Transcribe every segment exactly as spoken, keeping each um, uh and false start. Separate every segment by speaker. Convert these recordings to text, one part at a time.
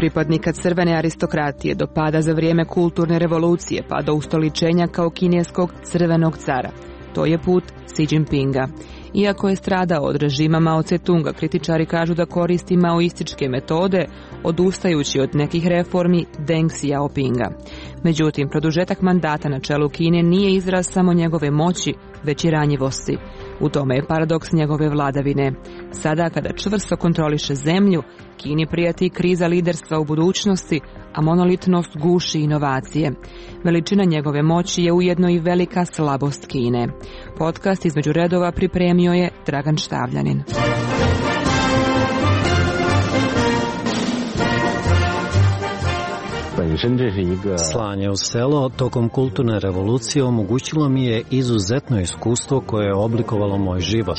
Speaker 1: pripadnika crvene aristokratije do pada za vrijeme kulturne revolucije pa do ustoličenja kao kineskog crvenog cara. To je put Xi Jinpinga. Iako je stradao od režima Mao Tse-tunga, kritičari kažu da koristi maoističke metode, odustajući od nekih reformi Deng Xiaopinga. Međutim, produžetak mandata na čelu Kine nije izraz samo njegove moći, već i ranjivosti. U tome je paradoks njegove vladavine. Sada, kada čvrsto kontroliše zemlju, Kini prijeti kriza liderstva u budućnosti, a monolitnost guši inovacije. Veličina njegove moći je ujedno i velika slabost Kine. Podcast između redova pripremio je Dragan Štavljanin.
Speaker 2: Slanje u selo tokom kulturne revolucije omogućilo mi je izuzetno iskustvo koje je oblikovalo moj život.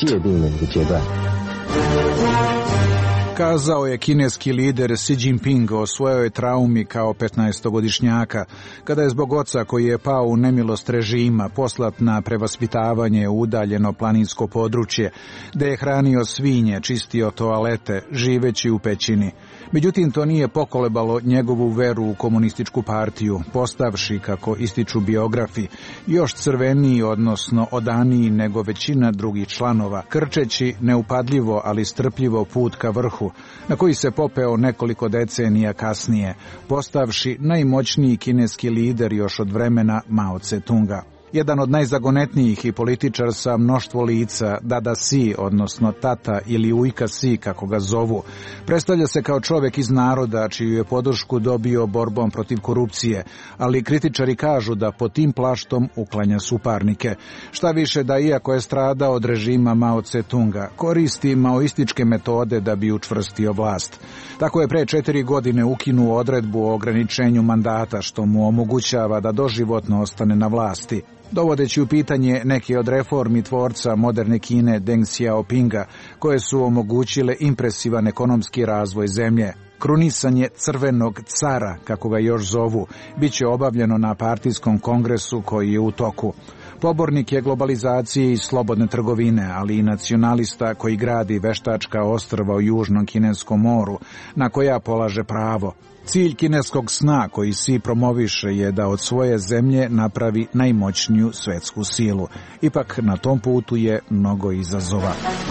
Speaker 3: Kazao je kineski lider Xi Jinping o svojoj traumi kao petnaestogodišnjaka, kada je zbog oca koji je pao u nemilost režima poslat na prevaspitavanje u udaljeno planinsko područje, gde je hranio svinje, čistio toalete, živeći u pećini. Međutim, to nije pokolebalo njegovu veru u komunističku partiju, postavši, kako ističu biografi, još crveniji, odnosno odaniji nego većina drugih članova, krčeći neupadljivo, ali strpljivo put ka vrhu, na koji se popeo nekoliko decenija kasnije, postavši najmoćniji kineski lider još od vremena Mao Tse-tunga. Jedan od najzagonetnijih i političar sa mnoštvo lica, Dada Xi, odnosno Tata ili Ujka Xi, kako ga zovu, predstavlja se kao čovjek iz naroda čiju je podršku dobio borbom protiv korupcije, ali kritičari kažu da pod tim plaštom uklanja suparnike. Šta više da, iako je stradao od režima Mao Tse-tunga, koristi maoističke metode da bi učvrstio vlast. Tako je pre četiri godine ukinuo odredbu o ograničenju mandata, što mu omogućava da doživotno ostane na vlasti, dovodeći u pitanje neke od reformi tvorca moderne Kine Deng Xiaopinga, koje su omogućile impresivan ekonomski razvoj zemlje. Krunisanje crvenog cara, kako ga još zovu, bit će obavljeno na partijskom kongresu koji je u toku. Pobornik je globalizacije i slobodne trgovine, ali i nacionalista koji gradi veštačka ostrva u južnom kineskom moru, na koja polaže pravo. Cilj kineskog sna koji Xi promoviše je da od svoje zemlje napravi najmoćniju svetsku silu. Ipak na tom putu je mnogo izazova.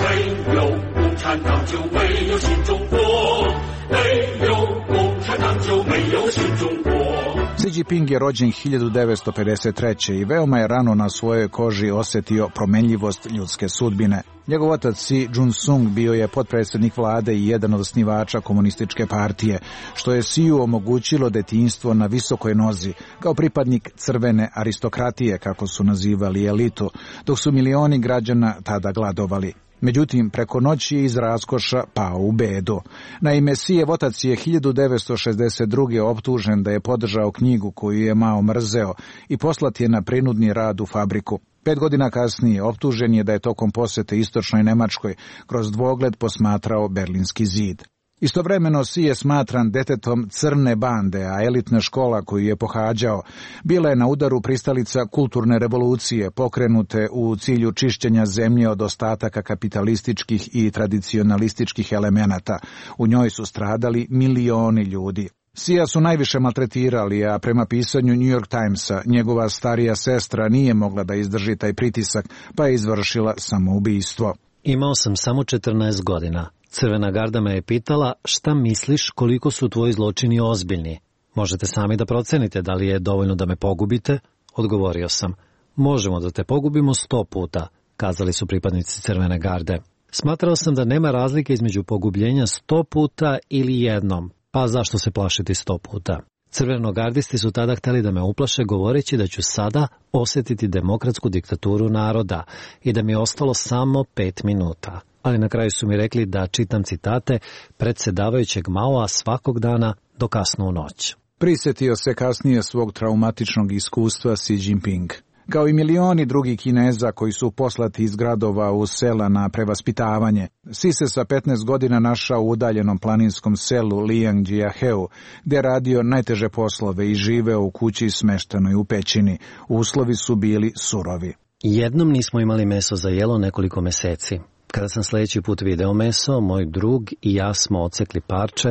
Speaker 3: Xi Jinping je rođen hiljadu devetsto pedeset treće. i veoma je rano na svojoj koži osjetio promenljivost ljudske sudbine. Njegov otac Xi Jun-sung bio je potpredsjednik vlade i jedan od osnivača komunističke partije, što je Xiu omogućilo detinjstvo na visokoj nozi, kao pripadnik crvene aristokratije, kako su nazivali elitu, dok su milioni građana tada gladovali. Međutim, preko noći je iz raskoša pao u bedu. Naime, Xijev otac je hiljadu devetsto šezdeset druge optužen da je podržao knjigu koju je Mao mrzeo i poslat je na prinudni rad u fabriku. Pet godina kasnije optužen je da je tokom posjete istočnoj Nemačkoj kroz dvogled posmatrao Berlinski zid. Istovremeno Xi je smatran detetom crne bande, a elitna škola koju je pohađao bila je na udaru pristalica kulturne revolucije pokrenute u cilju čišćenja zemlje od ostataka kapitalističkih i tradicionalističkih elemenata. U njoj su stradali milioni ljudi. Xija su najviše maltretirali, a prema pisanju New York Timesa njegova starija sestra nije mogla da izdrži taj pritisak, pa je izvršila samoubistvo.
Speaker 2: Imao sam samo četrnaest godina. Crvena garda me je pitala šta misliš koliko su tvoji zločini ozbiljni. Možete sami da procenite da li je dovoljno da me pogubite? Odgovorio sam. Možemo da te pogubimo sto puta, kazali su pripadnici Crvene garde. Smatrao sam da nema razlike između pogubljenja sto puta ili jednom, pa zašto se plašiti sto puta? Crvenogardisti su tada hteli da me uplaše govoreći da ću sada osjetiti demokratsku diktaturu naroda i da mi je ostalo samo pet minuta. Ali na kraju su mi rekli da čitam citate predsjedavajućeg Maoa svakog dana do kasno u noć.
Speaker 3: Prisjetio se kasnije svog traumatičnog iskustva Xi Jinping. Kao i milioni drugih Kineza koji su poslati iz gradova u sela na prevaspitavanje, Xi se sa petnaest godina našao u udaljenom planinskom selu Liangjiaheu, gde je radio najteže poslove i živeo u kući smeštenoj u pećini. Uslovi su bili surovi.
Speaker 2: Jednom nismo imali meso za jelo nekoliko meseci. Kada sam sljedeći put video meso, moj drug i ja smo odsekli parče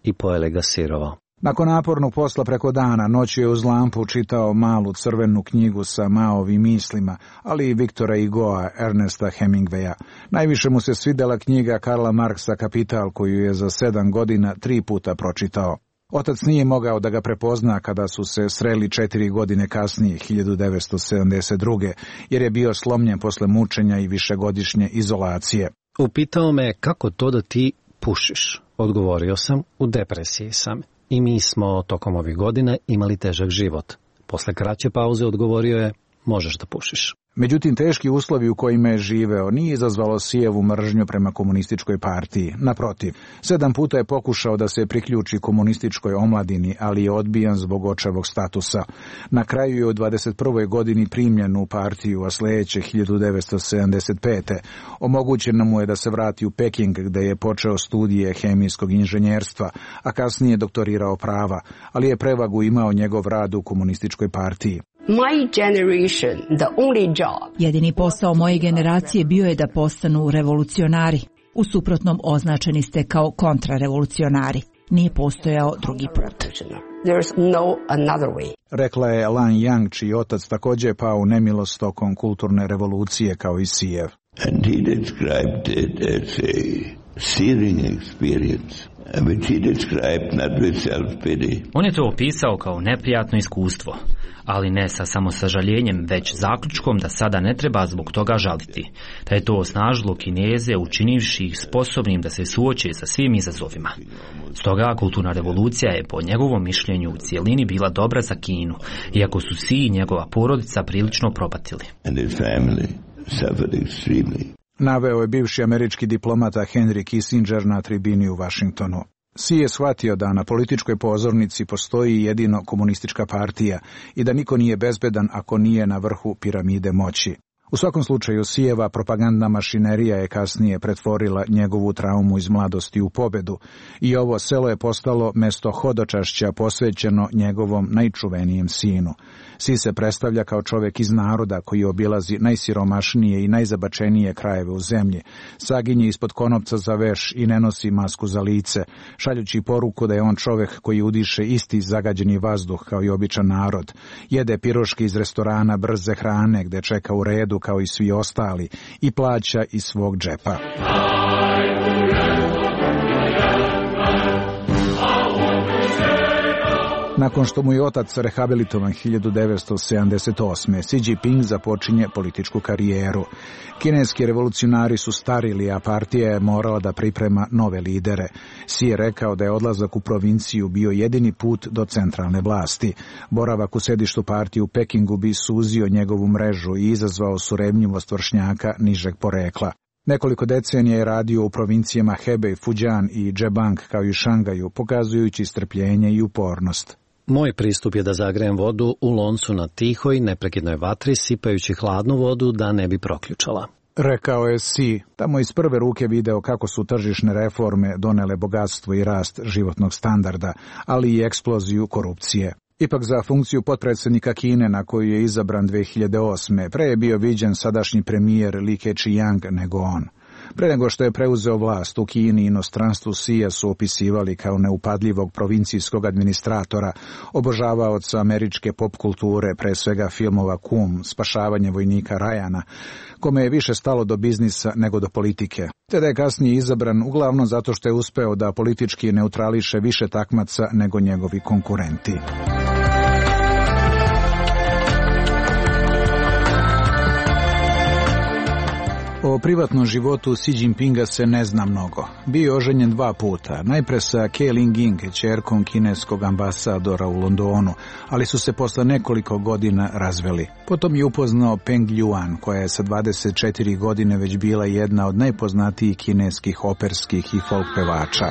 Speaker 2: i pojeli ga sirovo.
Speaker 3: Nakon napornog posla preko dana, noću je uz lampu čitao malu crvenu knjigu sa Maovim mislima, ali i Viktora Hugoa, Ernesta Hemingwaya. Najviše mu se svidela knjiga Karla Marksa Kapital, koju je za sedam godina tri puta pročitao. Otac nije mogao da ga prepozna kada su se sreli četiri godine kasnije, hiljadu devetsto sedamdeset druge. jer je bio slomljen posle mučenja i višegodišnje izolacije.
Speaker 2: Upitao me kako to da ti pušiš. Odgovorio sam, u depresiji sam. I mi smo tokom ovih godina imali težak život. Posle kraće pauze odgovorio je, možeš da pušiš.
Speaker 3: Međutim, teški uslovi u kojima je živeo nije izazvalo Sijevu mržnju prema komunističkoj partiji. Naprotiv, sedam puta je pokušao da se priključi komunističkoj omladini, ali je odbijan zbog očevog statusa. Na kraju je u dvadeset prvoj godini primljen u partiju, a sledeće hiljadu devetsto sedamdeset pete omogućeno mu je da se vrati u Peking, gde je počeo studije hemijskog inženjerstva, a kasnije doktorirao prava, ali je prevagu imao njegov rad u komunističkoj partiji.
Speaker 4: My generation, the only job.
Speaker 5: Jedini posao moje generacije bio je da postanu revolucionari. U suprotnom označeni ste kao kontrarevolucionari. Nije postojao drugi put.
Speaker 4: There's no another way.
Speaker 3: Rekla je Lan Yang, čiji otac također je pao u nemilost tokom kulturne revolucije kao i Sijev.
Speaker 6: And he described it as a searing experience, which he described not with self-pity.
Speaker 7: On je to opisao kao neprijatno iskustvo, ali ne sa samosažaljenjem, već zaključkom da sada ne treba zbog toga žaliti, da je to osnažilo Kineze učinivši ih sposobnim da se suoče sa svim izazovima. Stoga kulturna revolucija je po njegovom mišljenju u cijelini bila dobra za Kinu, iako su Si i njegova porodica prilično propatili.
Speaker 6: And his family suffered extremely.
Speaker 3: Naveo je bivši američki diplomata Henry Kissinger na tribini u Vašingtonu. Si je shvatio da na političkoj pozornici postoji jedino komunistička partija i da niko nije bezbedan ako nije na vrhu piramide moći. U svakom slučaju, Sijeva propagandna mašinerija je kasnije pretvorila njegovu traumu iz mladosti u pobedu i ovo selo je postalo mesto hodočašća posvećeno njegovom najčuvenijem sinu. Si se predstavlja kao čovjek iz naroda koji obilazi najsiromašnije i najzabačenije krajeve u zemlji, saginje ispod konopca za veš i ne nosi masku za lice, šaljući poruku da je on čovjek koji udiše isti zagađeni vazduh kao i običan narod, jede piroške iz restorana brze hrane gde čeka u redu kao i svi ostali i plaća iz svog džepa. Nakon što mu je otac rehabilitovan hiljadu devetsto sedamdeset osme. Xi Jinping započinje političku karijeru. Kineski revolucionari su starili, a partija je morala da priprema nove lidere. Xi je rekao da je odlazak u provinciju bio jedini put do centralne vlasti. Boravak u sedištu partije u Pekingu bi suzio njegovu mrežu i izazvao surevnjivost vršnjaka nižeg porekla. Nekoliko decenija je radio u provincijama Hebei, Fujian i Zhejiang kao i Šangaju, pokazujući strpljenje i upornost.
Speaker 2: Moj pristup je da zagrejem vodu u loncu na tihoj, neprekidnoj vatri, sipajući hladnu vodu da ne bi proključala.
Speaker 3: Rekao je Xi, tamo iz prve ruke video kako su tržišne reforme donele bogatstvo i rast životnog standarda, ali i eksploziju korupcije. Ipak za funkciju potpredsjednika Kine na koju je izabran dve hiljade osme. pre je bio viđen sadašnji premijer Li Keqiang nego on. Pre nego što je preuzeo vlast u Kini i inostranstvu, Xija su opisivali kao neupadljivog provincijskog administratora, obožavaoca američke pop kulture, pre svega filmova Kum, Spašavanje vojnika Ryana, kome je više stalo do biznisa nego do politike. Te da je kasnije izabran uglavnom zato što je uspeo da politički neutrališe više takmaca nego njegovi konkurenti. O privatnom životu Xi Jinpinga se ne zna mnogo. Bio je oženjen dva puta, najpre sa Ke Ling-ying, ćerkom kineskog ambasadora u Londonu, ali su se posle nekoliko godina razveli. Potom je upoznao Peng Ljuan, koja je sa dvadeset četiri godine već bila jedna od najpoznatijih kineskih operskih i folk pevača.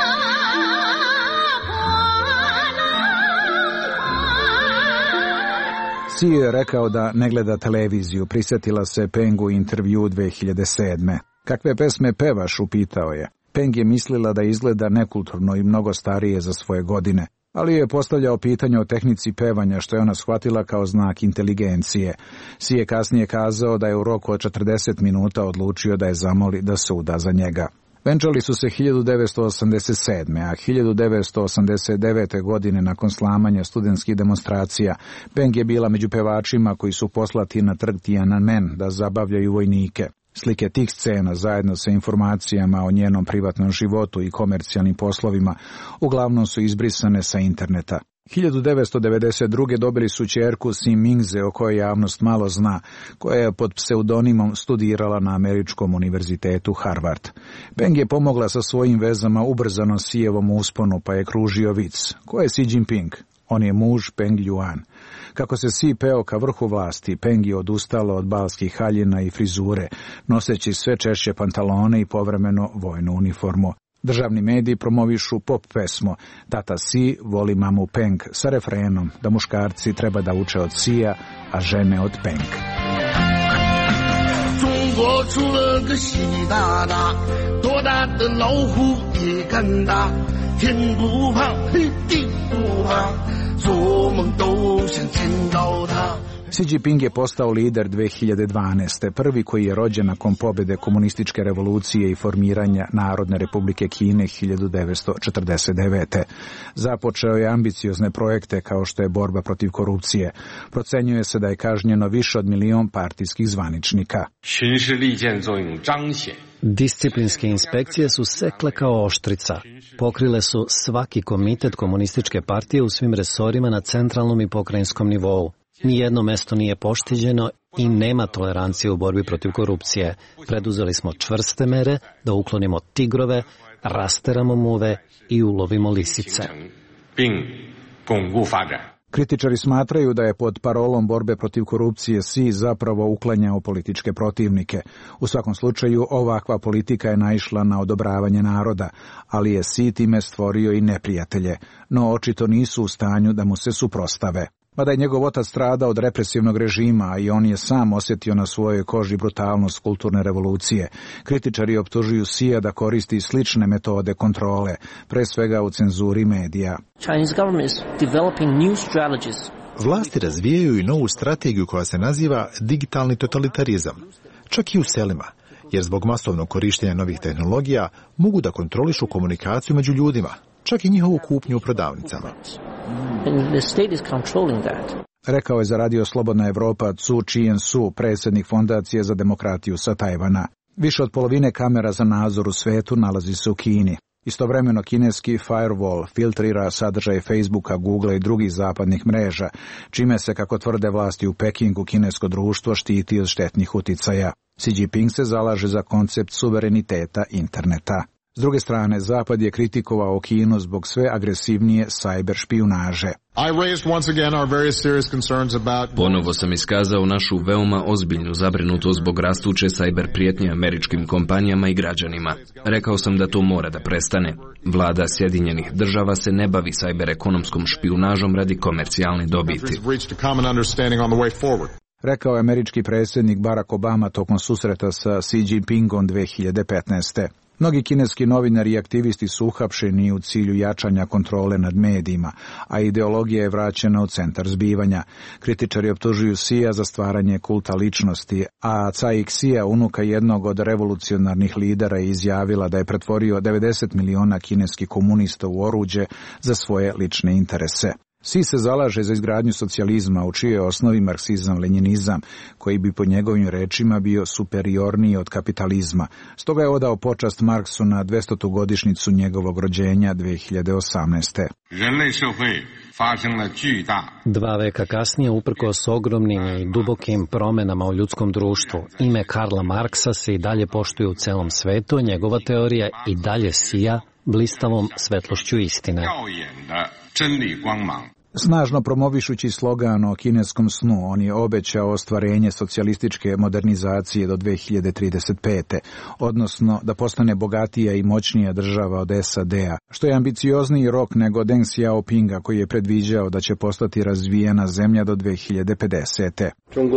Speaker 3: Xi je rekao da ne gleda televiziju, prisjetila se Pengu intervju dve hiljade sedme. Kakve pesme pevaš, upitao je. Peng je mislila da izgleda nekulturno i mnogo starije za svoje godine, ali je postavljao pitanje o tehnici pevanja, što je ona shvatila kao znak inteligencije. Xi je kasnije kazao da je u roku od četrdeset minuta odlučio da je zamoli da se uda za njega. Venčali su se hiljadu devetsto osamdeset sedme. a hiljadu devetsto osamdeset devete. godine nakon slamanja studentskih demonstracija, Peng je bila među pevačima koji su poslati na trg Tiananmen da zabavljaju vojnike. Slike tih scena zajedno sa informacijama o njenom privatnom životu i komercijalnim poslovima uglavnom su izbrisane sa interneta. hiljadu devetsto devedeset druge. dobili su ćerku Si Mingze, o kojoj javnost malo zna, koja je pod pseudonimom studirala na američkom univerzitetu Harvard. Peng je pomogla sa svojim vezama ubrzano Sijevom usponu, pa je kružio vic. Ko je Xi Jinping? On je muž Peng Yuan. Kako se Si peo ka vrhu vlasti, Peng je odustala od balskih haljina i frizure, noseći sve češće pantalone i povremeno vojnu uniformu. Državni mediji promovišu pop pesmu Tata Si voli mamu Peng sa refrenom da muškarci treba da uče od Sija, a žene od Peng. Xi Jinping je postao lider dve hiljade dvanaeste. prvi koji je rođen nakon pobjede komunističke revolucije i formiranja Narodne republike Kine hiljadu devetsto četrdeset devete. Započeo je ambiciozne projekte kao što je borba protiv korupcije. Procenjuje se da je kažnjeno više od milion partijskih zvaničnika.
Speaker 2: Disciplinske inspekcije su sekle kao oštrica. Pokrile su svaki komitet komunističke partije u svim resorima na centralnom i pokrajinskom nivou. Nijedno mesto nije pošteđeno i nema tolerancije u borbi protiv korupcije. Preduzeli smo čvrste mere da uklonimo tigrove, rasteramo muve i ulovimo lisice.
Speaker 3: Kritičari smatraju da je pod parolom borbe protiv korupcije Xi zapravo uklanjao političke protivnike. U svakom slučaju, ovakva politika je naišla na odobravanje naroda, ali je Xi time stvorio i neprijatelje, no očito nisu u stanju da mu se suprostave. Mada je njegov otac stradao od represivnog režima i on je sam osjetio na svojoj koži brutalnost kulturne revolucije, kritičari optužuju Xija da koristi slične metode kontrole, pre svega u cenzuri medija.
Speaker 8: Vlasti razvijaju i novu strategiju koja se naziva digitalni totalitarizam, čak i u selima, jer zbog masovnog korištenja novih tehnologija mogu da kontrolišu komunikaciju među ljudima, čak i njihovu kupnju u prodavnicama.
Speaker 3: Rekao je za radio Slobodna Evropa Cu Chien-su, predsjednik Fondacije za demokratiju sa Tajvana. Više od polovine kamera za nadzor u svetu nalazi se u Kini. Istovremeno kineski firewall filtrira sadržaj Facebooka, Googlea i drugih zapadnih mreža, čime se, kako tvrde vlasti u Pekingu, kinesko društvo štiti od štetnih uticaja. Xi Jinping se zalaže za koncept suvereniteta interneta. S druge strane, Zapad je kritikovao Kinu zbog sve agresivnije sajber špijunaže.
Speaker 9: Ponovo sam iskazao našu veoma ozbiljnu zabrinutost zbog rastuće sajber prijetnje američkim kompanijama i građanima. Rekao sam da to mora da prestane. Vlada Sjedinjenih država se ne bavi sajber ekonomskom špijunažom radi komercijalne dobiti.
Speaker 3: Rekao je američki predsjednik Barack Obama tokom susreta sa Xi Jinpingom dve hiljade petnaeste. Mnogi kineski novinari i aktivisti su uhapšeni u cilju jačanja kontrole nad medijima, a ideologija je vraćena u centar zbivanja. Kritičari optužuju Xija za stvaranje kulta ličnosti, a Cai Xia, unuka jednog od revolucionarnih lidera, je izjavila da je pretvorio devedeset miliona kineskih komunista u oruđe za svoje lične interese. Xi se zalaže za izgradnju socijalizma u čijoj osnovi marksizam-lenjinizam, koji bi po njegovim rečima bio superiorniji od kapitalizma. Stoga je odao počast Marksu na dvestotu godišnjicu njegovog rođenja dve hiljade osamnaeste.
Speaker 2: Dva veka kasnije, uprkos ogromnim i dubokim promenama u ljudskom društvu, ime Karla Marksa se i dalje poštuje u celom svetu, a njegova teorija i dalje sija blistavom svetlošću istine.
Speaker 3: Snažno promovišući slogan o kineskom snu, on je obećao ostvarenje socijalističke modernizacije do dve hiljade trideset pete. odnosno da postane bogatija i moćnija država od S A D-a, što je ambiciozniji rok nego Deng Xiaopinga, koji je predviđao da će postati razvijena zemlja do dve hiljade pedesete.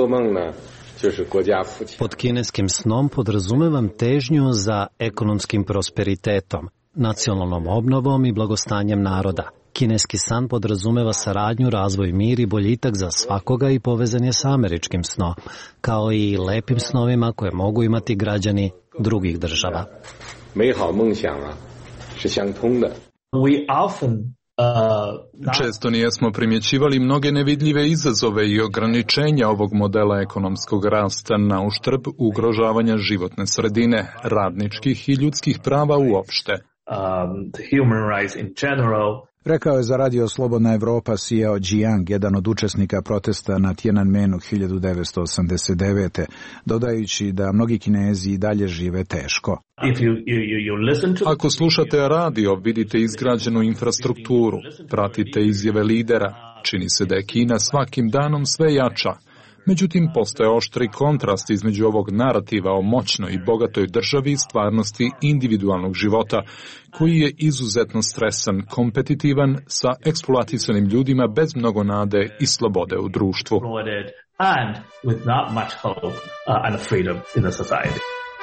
Speaker 2: Pod kineskim snom podrazumevam težnju za ekonomskim prosperitetom, nacionalnom obnovom i blagostanjem naroda. Kineski san podrazumeva saradnju, razvoj, mir i boljitak za svakoga i povezan je sa američkim snom, kao i lepim snovima koje mogu imati građani drugih država.
Speaker 10: 美好梦想啊是相通的。
Speaker 11: We often
Speaker 12: Često nijesmo primjećivali mnoge nevidljive izazove i ograničenja ovog modela ekonomskog rasta na uštrb ugrožavanja životne sredine, radničkih i ljudskih prava uopšte.
Speaker 11: Um, the human rights in general.
Speaker 3: Rekao je za radio Slobodna Evropa Xiao Jiang, jedan od učesnika protesta na Tiananmenu hiljadu devetsto osamdeset devete, dodajući da mnogi Kinezi i dalje žive teško.
Speaker 11: If you, you, you listen to...
Speaker 12: Ako slušate radio, vidite izgrađenu infrastrukturu, pratite izjave lidera, čini se da je Kina svakim danom sve jača. Međutim, postoje oštri kontrast između ovog narativa o moćnoj i bogatoj državi i stvarnosti individualnog života, koji je izuzetno stresan, kompetitivan, sa eksploatisanim ljudima bez mnogo nade i slobode u društvu.
Speaker 11: And with not much hope uh, and freedom in the society.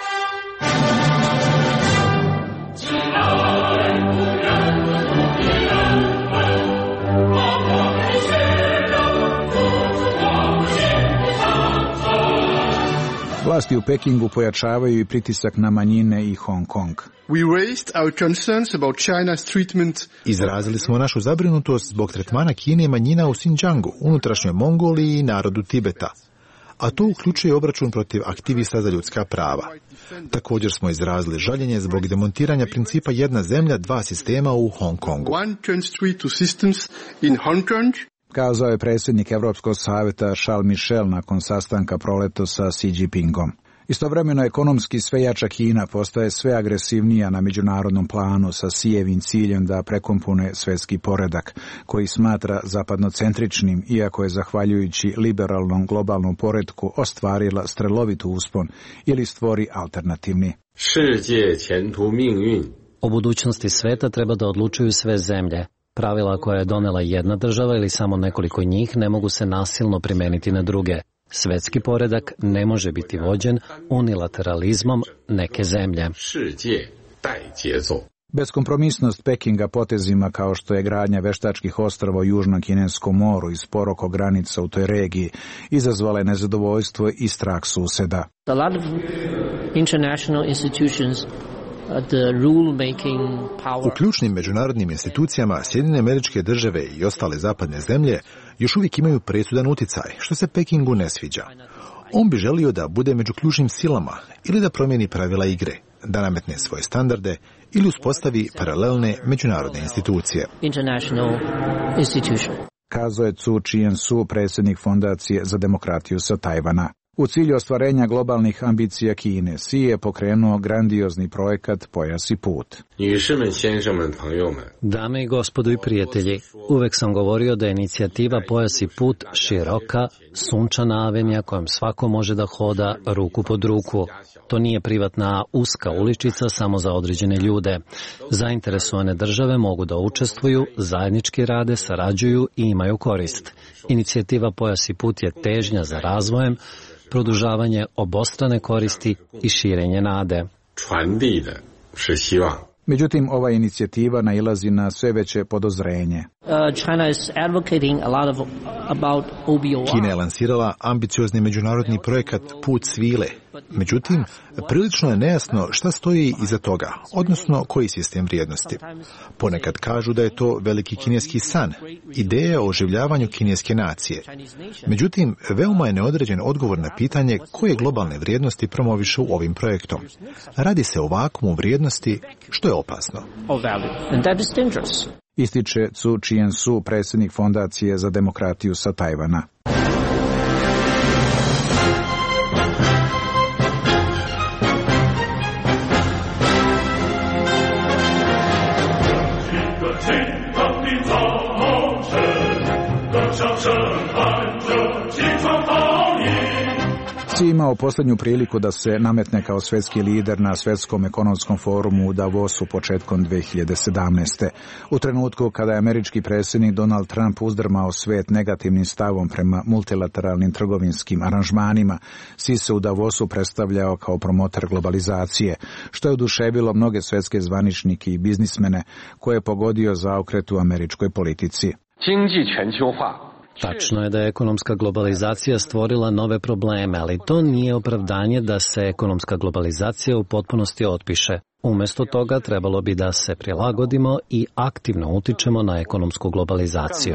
Speaker 3: Vlasti u Pekingu pojačavaju i pritisak na manjine i Hong Kong.
Speaker 13: We raised our concerns about China's treatment.
Speaker 8: Izrazili smo našu zabrinutost zbog tretmana Kine manjina u Xinjiangu, unutrašnjoj Mongoliji i narodu Tibeta. A to uključuje obračun protiv aktivista za ljudska prava. Također smo izrazili žaljenje zbog demontiranja principa jedna zemlja, dva sistema u Hong Kongu.
Speaker 13: One country, two systems in Hong Kong.
Speaker 3: Kazao je predsjednik Evropskog savjeta Charles Michel nakon sastanka proleto sa Xi Jinpingom. Istovremeno ekonomski sve jača Kina postaje sve agresivnija na međunarodnom planu sa Xijevim ciljem da prekompone svjetski poredak, koji smatra zapadnocentričnim, iako je zahvaljujući liberalnom globalnom poretku ostvarila strelovit uspon ili stvori alternativni.
Speaker 2: O budućnosti sveta treba da odlučuju sve zemlje. Pravila koja je donela jedna država ili samo nekoliko njih ne mogu se nasilno primeniti na druge. Svetski poredak ne može biti vođen unilateralizmom neke zemlje.
Speaker 3: Beskompromisnost Pekinga potezima kao što je gradnja veštačkih ostrava u Južnom Kineskom moru i spor oko granica u toj regiji izazvala je nezadovoljstvo i strah suseda.
Speaker 14: A lot of international institutions
Speaker 8: U ključnim međunarodnim institucijama Sjedinjene Američke Države i ostale zapadne zemlje još uvijek imaju presudan uticaj, što se Pekingu ne sviđa. On bi želio da bude među ključnim silama ili da promijeni pravila igre, da nametne svoje standarde ili uspostavi paralelne međunarodne institucije.
Speaker 3: Kazao je Cu Chien-su, predsjednik Fondacije za demokratiju sa Tajvana. U cilju ostvarenja globalnih ambicija Kine, Xi je pokrenuo grandiozni projekat Pojas i put.
Speaker 2: Dame i gospodo i prijatelji, uvek sam govorio da je inicijativa Pojas i put široka, sunčana avenija kojom svako može da hoda ruku pod ruku. To nije privatna uska uličica samo za određene ljude. Zainteresovane države mogu da učestvuju, zajednički rade, sarađuju i imaju korist. Inicijativa Pojas i put je težnja za razvojem, produžavanje obostrane koristi i širenje nade.
Speaker 3: Međutim, ova inicijativa nailazi na sve veće podozrenje.
Speaker 8: Kina je lansirala ambiciozni međunarodni projekat Put svile. Međutim, prilično je nejasno šta stoji iza toga, odnosno koji sistem vrijednosti. Ponekad kažu da je to veliki kineski san, ideja o oživljavanju kineske nacije. Međutim, veoma je neodređen odgovor na pitanje koje globalne vrijednosti promovišu ovim projektom. Radi se o vakuumu vrijednosti, što je opasno.
Speaker 3: Ističe Cu Chien-su, predsjednik Fondacije za demokratiju sa Tajvana. Xi imao posljednju priliku da se nametne kao svjetski lider na svjetskom ekonomskom forumu u Davosu početkom dve hiljade sedamnaeste. U trenutku kada je američki predsjednik Donald Trump uzdrmao svijet negativnim stavom prema multilateralnim trgovinskim aranžmanima, Xi se u Davosu predstavljao kao promotor globalizacije, što je oduševilo mnoge svjetske zvaničnike i biznismene koje je pogodio zaokret u američkoj politici.
Speaker 2: Tačno je da je ekonomska globalizacija stvorila nove probleme, ali to nije opravdanje da se ekonomska globalizacija u potpunosti otpiše. Umesto toga trebalo bi da se prilagodimo i aktivno utičemo na ekonomsku globalizaciju.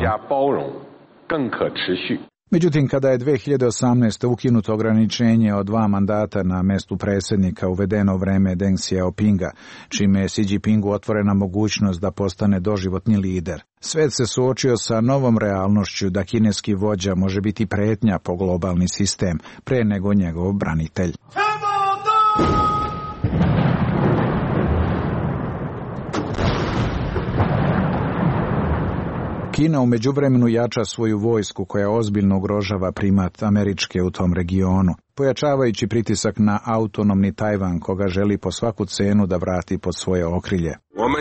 Speaker 3: Međutim, kada je dve hiljade osamnaeste. ukinuto ograničenje od dva mandata na mestu predsjednika, uvedeno u vreme Deng Xiaopinga, čime je Xi Jinpingu otvorena mogućnost da postane doživotni lider. Svet se suočio sa novom realnošću da kineski vođa može biti pretnja po globalni sistem, pre nego njegov branitelj. Kina u međuvremenu jača svoju vojsku koja ozbiljno ugrožava primat Američke u tom regionu, pojačavajući pritisak na autonomni Tajvan koga želi po svaku cenu da vrati pod svoje okrilje.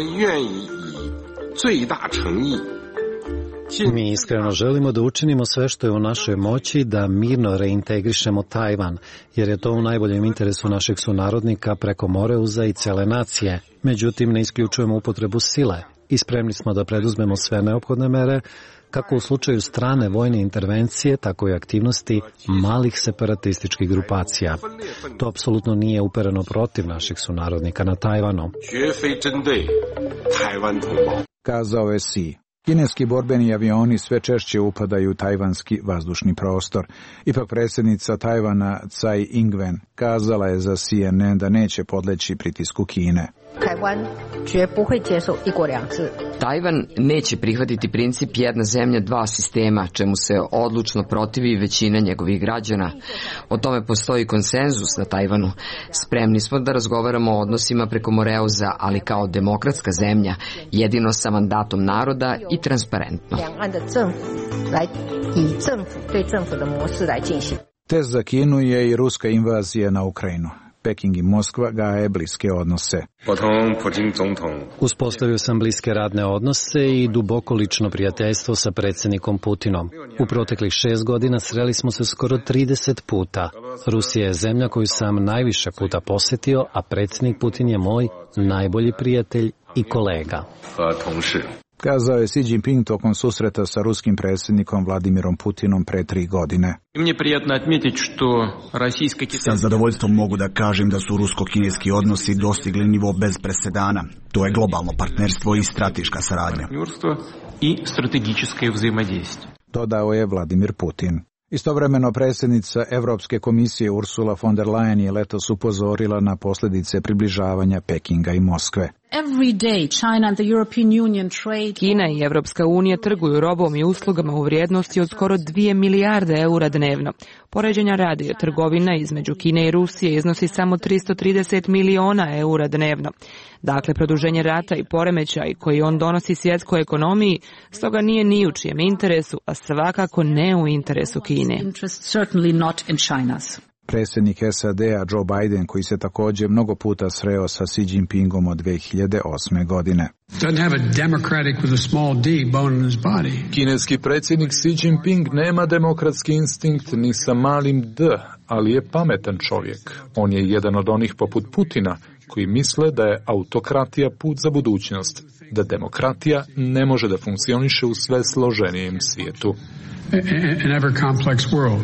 Speaker 2: Mi iskreno želimo da učinimo sve što je u našoj moći da mirno reintegrišemo Tajvan, jer je to u najboljem interesu naših sunarodnika preko Moreuza i cele nacije. Međutim, ne isključujemo upotrebu sile i spremni smo da preduzmemo sve neophodne mere, kako u slučaju strane vojne intervencije, tako i aktivnosti malih separatističkih grupacija. To apsolutno nije upereno protiv naših sunarodnika na Tajvanu.
Speaker 3: Kazao je Xi. Kineski borbeni avioni sve češće upadaju u tajvanski vazdušni prostor. Ipak predsjednica Tajvana Tsai Ing-wen kazala je za C N N da neće podleći pritisku Kine.
Speaker 15: Tajvan neće prihvatiti princip jedna zemlja, dva sistema, čemu se odlučno protivi većina njegovih građana. O tome postoji konsenzus na Tajvanu. Spremni smo da razgovaramo o odnosima preko Moreuza, ali kao demokratska zemlja, jedino sa mandatom naroda i transparentno.
Speaker 3: Test za Kinu je i ruska invazija na Ukrajinu. Peking i Moskva gaje bliske odnose.
Speaker 2: Uspostavio sam bliske radne odnose i duboko lično prijateljstvo sa predsjednikom Putinom. U proteklih šest godina sreli smo se skoro trideset puta. Rusija je zemlja koju sam najviše puta posjetio, a predsjednik Putin je moj najbolji prijatelj i kolega.
Speaker 3: Kazao je Xi Jinping tokom susreta sa ruskim predsjednikom Vladimirom Putinom pre tri godine.
Speaker 16: Sa zadovoljstvom mogu da kažem da su rusko-kineski odnosi dostigli nivo bez presedana. To je globalno partnerstvo i strateška saradnja.
Speaker 3: Dodao je Vladimir Putin. Istovremeno predsjednica Evropske komisije Ursula von der Leyen je letos upozorila na posljedice približavanja Pekinga i Moskve.
Speaker 1: Kina i Evropska unija trguju robom i uslugama u vrijednosti od skoro dvije milijarde eura dnevno. Poređenja radi, trgovina između Kine i Rusije iznosi samo tristo trideset miliona eura dnevno. Dakle, produženje rata i poremećaj koji on donosi svjetskoj ekonomiji, stoga nije ni u čijem interesu, a svakako ne u interesu Kine.
Speaker 3: Predsjednik S A D-a Joe Biden, koji se također mnogo puta sreo sa Xi Jinpingom od dve hiljade osme. godine.
Speaker 12: Kineski predsjednik Xi Jinping nema demokratski instinkt ni sa malim d, ali je pametan čovjek. On je jedan od onih poput Putina koji misle da je autokratija put za budućnost, da demokratija ne može da funkcioniše u sve složenijem svijetu.
Speaker 17: An ever complex world.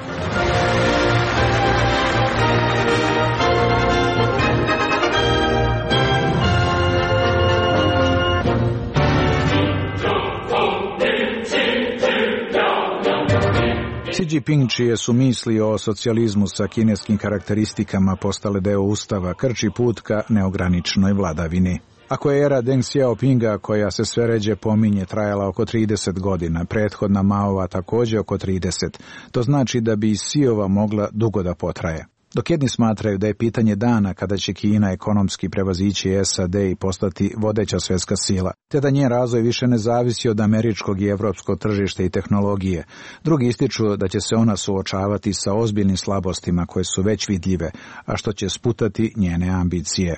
Speaker 3: Xi Jinping, čije su misli o socijalizmu sa kineskim karakteristikama postale deo ustava, krči put ka neograničenoj vladavini. Ako je era Deng Xiaopinga, koja se sve ređe pominje, trajala oko trideset godina, prethodna Maova također oko trideset, to znači da bi i Xiova mogla dugo da potraje. Dok jedni smatraju da je pitanje dana kada će Kina ekonomski prevazići S A D i postati vodeća svjetska sila, te da njen razvoj više ne zavisi od američkog i evropskog tržišta i tehnologije, drugi ističu da će se ona suočavati sa ozbiljnim slabostima koje su već vidljive, a što će sputati njene ambicije.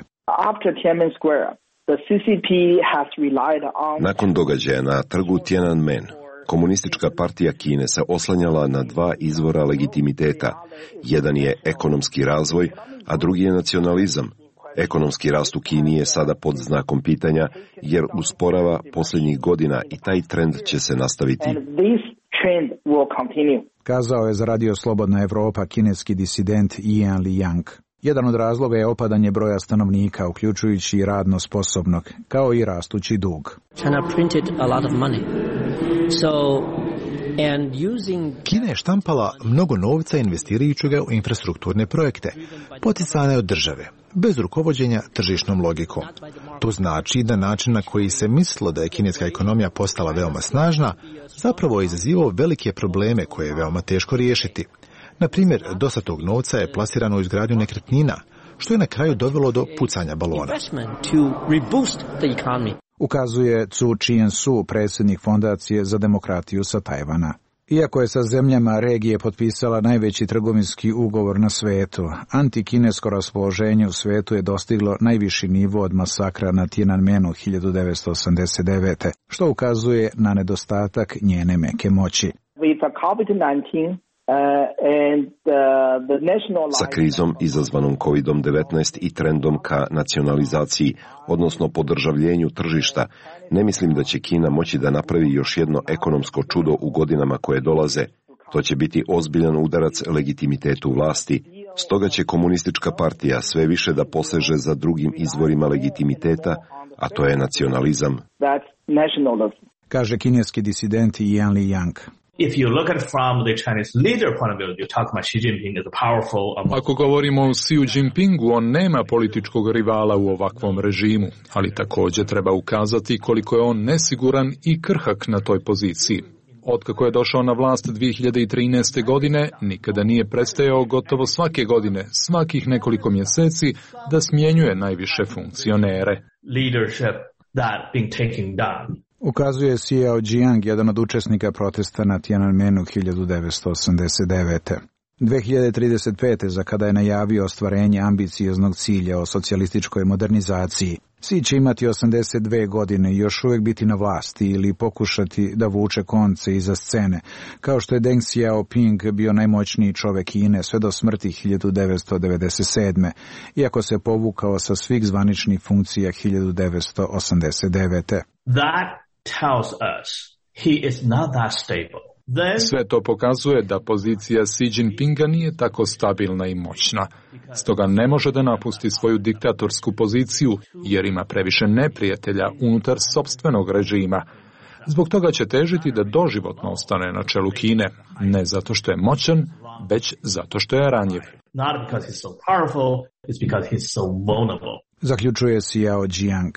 Speaker 18: Nakon događaja na trgu Tiananmen, Komunistička partija Kine se oslanjala na dva izvora legitimiteta. Jedan je ekonomski razvoj, a drugi je nacionalizam. Ekonomski rast u Kini je sada pod znakom pitanja, jer usporava posljednjih godina i taj trend će se nastaviti.
Speaker 3: Kazao je za Radio Slobodna Evropa kineski disident Yan Liang. Jedan od razloga je opadanje broja stanovnika, uključujući i radno sposobnog, kao i rastući dug.
Speaker 14: China printed a lot of money. So, and using...
Speaker 8: Kina je štampala mnogo novca investirajući ga u infrastrukturne projekte, poticane od države, bez rukovođenja tržišnom logikom. To znači da način na koji se mislilo da je kineska ekonomija postala veoma snažna, zapravo je izazivao velike probleme koje je veoma teško riješiti. Na primjer, dosta tog novca je plasirano u izgradnju nekretnina, što je na kraju dovelo do pucanja balona.
Speaker 3: Ukazuje Cu Chien-su, predsjednik Fondacije za demokratiju sa Tajvana. Iako je sa zemljama regije potpisala najveći trgovinski ugovor na svetu, antikinesko raspoloženje u svetu je dostiglo najviši nivo od masakra na Tiananmenu hiljadu devetsto osamdeset devete. što ukazuje na nedostatak njene meke moći.
Speaker 18: Sa krizom izazvanom kovid devetnaest i trendom ka nacionalizaciji, odnosno podržavljenju tržišta, ne mislim da će Kina moći da napravi još jedno ekonomsko čudo u godinama koje dolaze. To će biti ozbiljan udarac legitimitetu vlasti. Stoga će komunistička partija sve više da poseže za drugim izvorima legitimiteta, a to je nacionalizam.
Speaker 3: Kaže kineski disident Yan Liyang.
Speaker 11: If you look at it from the Chinese leader point of view, you talk about Xi Jinping as a powerful...
Speaker 12: Ako govorimo o Xi Jinpingu, on nema političkog rivala u ovakvom režimu, ali također treba ukazati koliko je on nesiguran i krhak na toj poziciji. Otkako je došao na vlast dvije hiljade trinaeste. godine, nikada nije prestajao gotovo svake godine, svakih nekoliko mjeseci, da smjenjuje najviše funkcionere.
Speaker 11: Leadership that being taken down.
Speaker 3: Ukazuje Xiao Jiang, jedan od učesnika protesta na Tiananmenu hiljadu devetsto osamdeset devete. dve hiljade trideset pete. za kada je najavio ostvarenje ambicioznog cilja o socijalističkoj modernizaciji. Xi će imati osamdeset dve godine i još uvijek biti na vlasti ili pokušati da vuče konce iza scene, kao što je Deng Xiaoping bio najmoćniji čovjek Kine sve do smrti hiljadu devetsto devedeset sedme. iako se povukao sa svih zvaničnih funkcija hiljadu devetsto osamdeset devete.
Speaker 11: That tells us he is not that stable. Then...
Speaker 12: Sve to pokazuje da pozicija Xi Jinpinga nije tako stabilna i moćna. Stoga ne može da napusti svoju diktatorsku poziciju jer ima previše neprijatelja unutar sopstvenog režima. Zbog toga će težiti da doživotno ostane na čelu Kine, ne zato što je moćan, već zato što je ranjiv.
Speaker 11: Not because he's so powerful, it's because he's so vulnerable.
Speaker 3: Zaključuje Xiao Jiang.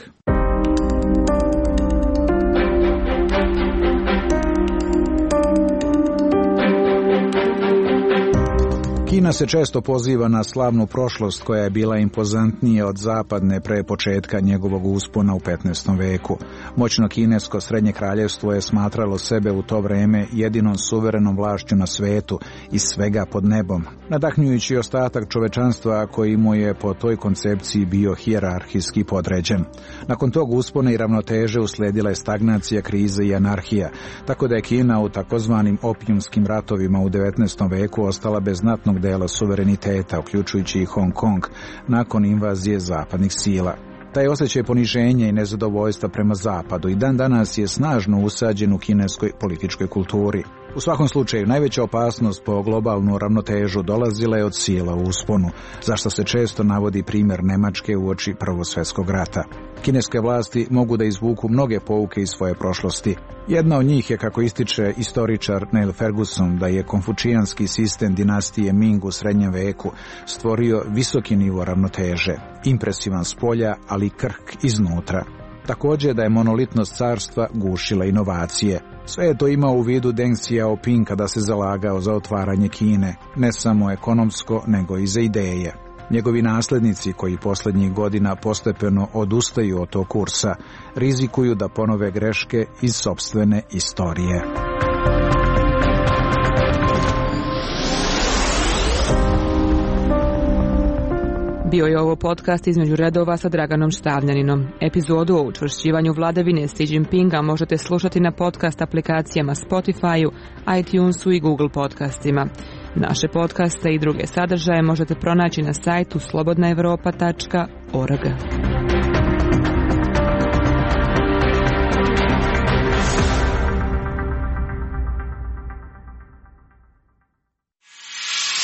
Speaker 3: Kina se često poziva na slavnu prošlost koja je bila impozantnija od zapadne pre početka njegovog uspona u petnaestom veku. Moćno kinesko srednje kraljevstvo je smatralo sebe u to vreme jedinom suverenom vlašću na svetu i svega pod nebom, nadahnjujući ostatak čovečanstva koji mu je po toj koncepciji bio hijerarhijski podređen. Nakon tog uspona i ravnoteže usledila je stagnacija, kriza i anarhija, tako da je Kina u takozvanim opijumskim ratovima u devetnaestom veku ostala bez znatnog dela suvereniteta, uključujući i Hong Kong, nakon invazije zapadnih sila. Taj osjećaj poniženja i nezadovoljstva prema zapadu i dan danas je snažno usađen u kineskoj političkoj kulturi. U svakom slučaju, najveća opasnost po globalnu ravnotežu dolazila je od sila u usponu, zašto se često navodi primjer Nemačke uoči Prvog svjetskog rata. Kineske vlasti mogu da izvuku mnoge pouke iz svoje prošlosti. Jedna od njih je, kako ističe istoričar Neil Ferguson, da je konfučijanski sistem dinastije Ming u srednjem veku stvorio visoki nivo ravnoteže, impresivan s polja, ali krhk iznutra. Također da je monolitnost carstva gušila inovacije. Sve je to imao u vidu Deng Xiaoping kada se zalagao za otvaranje Kine, ne samo ekonomsko, nego i za ideje. Njegovi naslednici, koji posljednjih godina postepeno odustaju od tog kursa, rizikuju da ponove greške iz sopstvene istorije.
Speaker 1: Bio je ovo podcast između redova sa Draganom Štavljaninom. Epizodu o učvršćivanju vladavine Xi Jinpinga možete slušati na podcast aplikacijama Spotify-u, iTunesu i Google podcastima. Naše podcaste i druge sadržaje možete pronaći na sajtu slobodna evropa tačka org.